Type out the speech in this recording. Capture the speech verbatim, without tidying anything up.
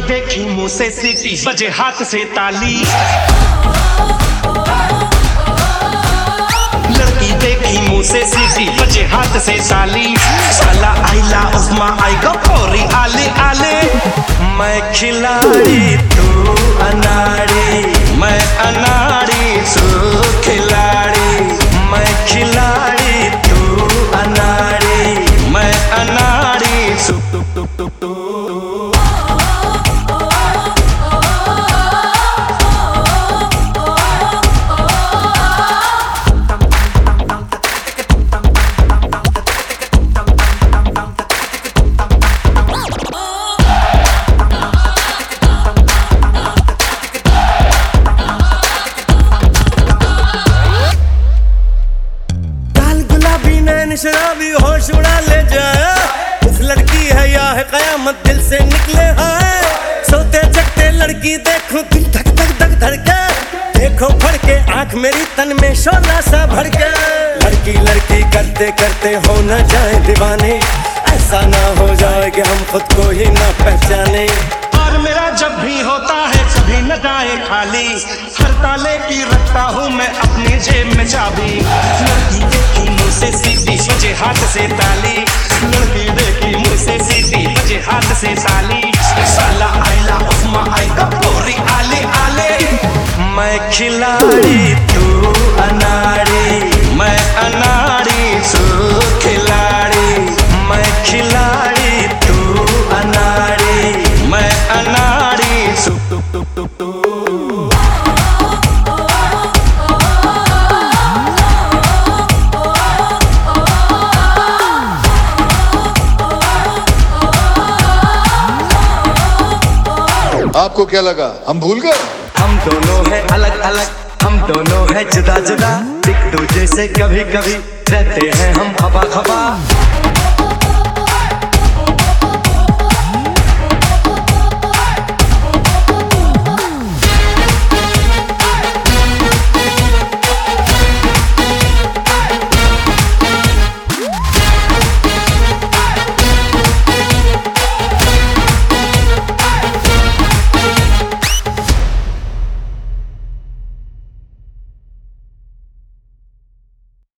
देखी मुंह से सीटी बजे हाथ से ताली, लड़की देखी मुंह से सीटी बजे हाथ से ताली। साला आइला उस्मा आएगा पौरी आले आले। मैं खिलाड़ी तू अनाड़ी, मैं अनाड़ी तू खिलाड़ी। मैं खिलाड़ी तू अनाड़ी, मैं अनाड़ी तू तू तू तू तू। शराबी होश उड़ा ले जाए, इस लड़की है या है कयामत दिल से निकले है। सोते जगते लड़की देखो दिल धक धक धक धड़के, देखो फड़ के आंख मेरी तन में शोला सा भर के। लड़की लड़की करते करते हो न जाए दीवाने, ऐसा ना हो जाए कि हम खुद को ही ना पहचाने। और मेरा जब भी होता है कभी न जाए खाली, हर ताले की रखता हूँ मैं अपनी जेब में चाबी। लड़की देखी मुँह से सीधी बजे हाथ से ताली, लड़की देखी मुँह से सीधी बजे हाथ से ताली। साला आइला उस्मा आएगा पूरी आले आले। मैं खिलाड़ी तू अनाड़ी, मैं अनाड़ी तू खिलाड़ी। मैं खिलाड़ी तू अनाड़ी, मैं अनाड़ी तू तू तू तू तू। आपको क्या लगा हम भूल गए? हम दोनों हैं अलग अलग, हम दोनों हैं जुदा जुदा, एक दूजे से कभी कभी रहते हैं हम खबा खबा।